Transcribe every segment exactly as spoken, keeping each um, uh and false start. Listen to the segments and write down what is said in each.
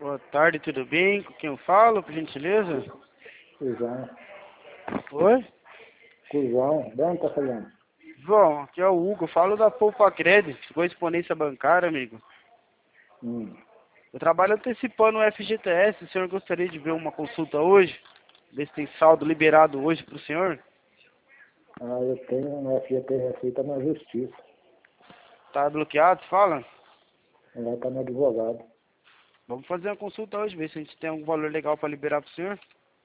Boa tarde, tudo bem? Com quem eu falo, por gentileza? Cusão. Oi? Cusão. De onde tá falando? João, aqui é o Hugo, eu falo da Poupa Credit, correspondência bancária, amigo. Hum. Eu trabalho antecipando o F G T S, o senhor gostaria de ver uma consulta hoje? Ver se tem saldo liberado hoje para o senhor? Ah, eu tenho um F G T receita na justiça. Tá bloqueado, fala? Ela tá no advogado. Vamos fazer uma consulta hoje, ver se a gente tem algum valor legal para liberar para o senhor.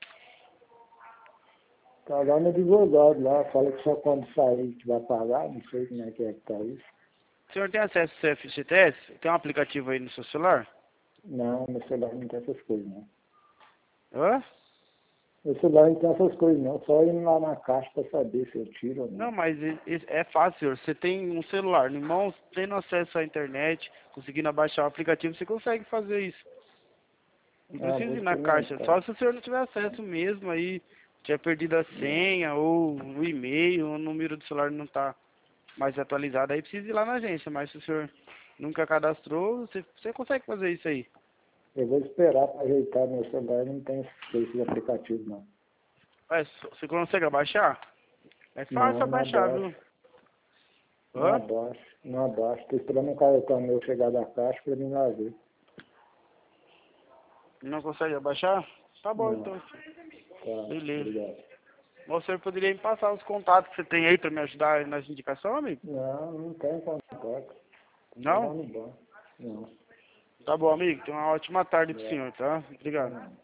Tá lá no advogado lá, fala que só quando sair que vai pagar, não sei como é que é que tá isso. O senhor tem acesso ao seu F G T S? Tem um aplicativo aí no seu celular? Não, meu celular não tem essas coisas não. Hã? Meu celular não tem essas coisas não, só indo lá na caixa pra saber se eu tiro ou Não, não. mas e- e- é fácil, senhor. Você tem um celular em mãos, tendo acesso à internet, conseguindo baixar o aplicativo, você consegue fazer isso. Não Ah, precisa vou ir na caixa, experimentar. só se o senhor não tiver acesso mesmo, aí tiver perdido a senha, ou o e-mail, ou o número do celular não está mais atualizado, aí precisa ir lá na agência, mas se o senhor nunca cadastrou, você, você consegue fazer isso aí. Eu vou esperar pra ajeitar meu celular, não tem esses aplicativos não. Ué, você consegue abaixar? É fácil Não, não abaixar, viu? abaixo. Não Hã? abaixo, não abaixo. Tô esperando um cartão meu chegar da caixa pra mim lá ver. Não consegue abaixar? Tá bom Não, então. tá, Beleza. obrigado. O senhor poderia me passar os contatos que você tem aí para me ajudar nas indicações, amigo? Não, não tem contato. Só lá Não? no banco. Não, Tá bom, amigo. Tenha uma ótima tarde pro obrigado. senhor, tá? Obrigado. Não.